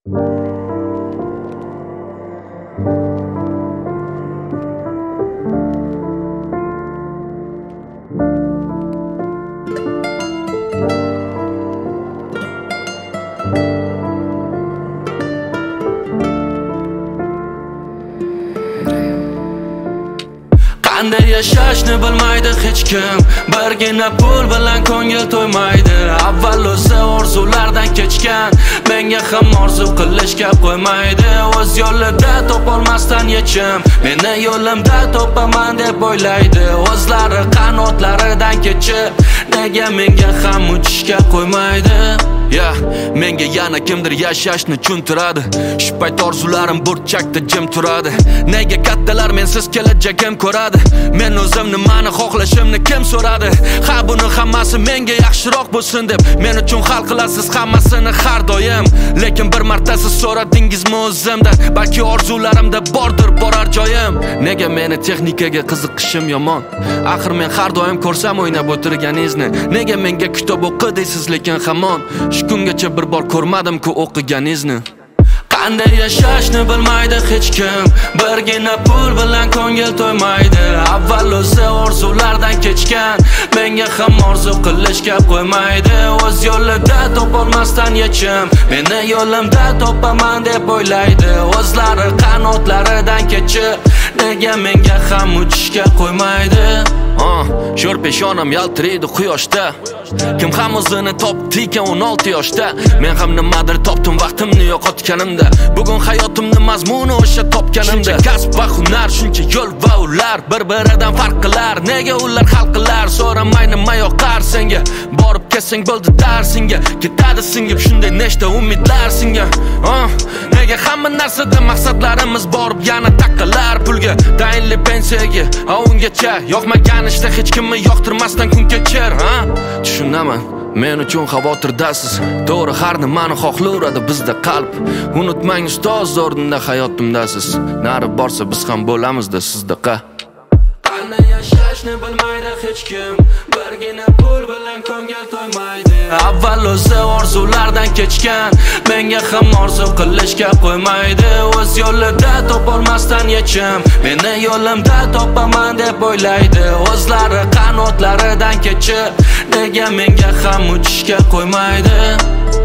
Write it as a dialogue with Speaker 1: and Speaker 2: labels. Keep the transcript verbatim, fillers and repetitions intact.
Speaker 1: Qanday yashashni bilmaydi hech kim, birgina pul bilan ko'ngil to'ymaydi. Avval o'zi orzulardan kechgan, menga ham orzu qilishga qo'ymaydi. O'z yo'lida topolmasdan yechim, meni yo'limda topaman deb o'ylaydi. O'zlari qanotlaridan kechib, nega menga ham uchishga qo'ymaydi? Ya, menga yana kimdir yashashni tushuntiradi. Shu payt orzularim burchakda jim turadi. Nega kattalar mensiz kelajagim ko'radi? Men o'zim nimani xohlashimni kim so'radi? Ha, buni hammasi menga yaxshiroq bo'lsin deb men uchun hal qilasiz hammasini har doim. Lekin bir marta siz so'radingizmi o'zimdan? Balki orzularimda bordir borar joyim. Nega meni texnikaga qiziqishim yomon? Axir men har doim ko'rsam o'ynab o'tirganingizni. Nega menga kitob o'qi deysiz lekin hamon shu kungacha bir bor ko'rmadim-ku o'qiganingizni. Qanday yashashni bilmaydi hech kim, birgina pul bilan ko'ngil to'ymaydi. Avval o'zi orzulardan kechgan, menga ham orzu qilishga qo'ymaydi. O'z yo'lida topolmasdan yechim, meni yo'limda topaman deb o'ylaydi. O'zlari qanotlaridan kechib, nega menga ham uchishga qo'ymaydi? Ah, sho'r peshonam yaltiraydi quyoshda. Kim ham o'zini topdi ekan o'n olti yoshda. Men ham nimadir topdim vaqtimni yo'qotganimda. Bugun hayotimni mazmuni o'sha topganimda. Kasb va hunar, shuncha yo'l va ular bir-biridan farq qilar. Nega ular hal qilar? So'ramay nima yoqar senga? Borib kelsang bo'ldi darsingga. Ketadi singib shunday nechta umidlar senga. Ah, nega hamma narsada maqsadlarimiz borib yana taqalar pulga, tayinli pensiyaga, a ungacha yoqmagan ishda hech kimni yoqtirmasdan kun kechir, ha? Tushunaman, men uchun xavotirdasiz. To'g'ri, har nimani xohlayveradi bizda qalb. Unutmang, ustoz o'rnida hayotimdasiz. Nari borsa biz ham bo'lamizda sizdaqa. Qanday yashashni bilmaydi hech kim, birgina pul bilan ko'ngil to'ymaydi. Avval o'zi orzulardan kechgan, menga ham orzu qilishga qo'ymaydi. O'z yo'lida topolmasdan yechim, meni yo'limda topaman deb o'ylaydi. O'zlari qanotlaridan kechib, nega menga ham uchishga qo'ymaydi?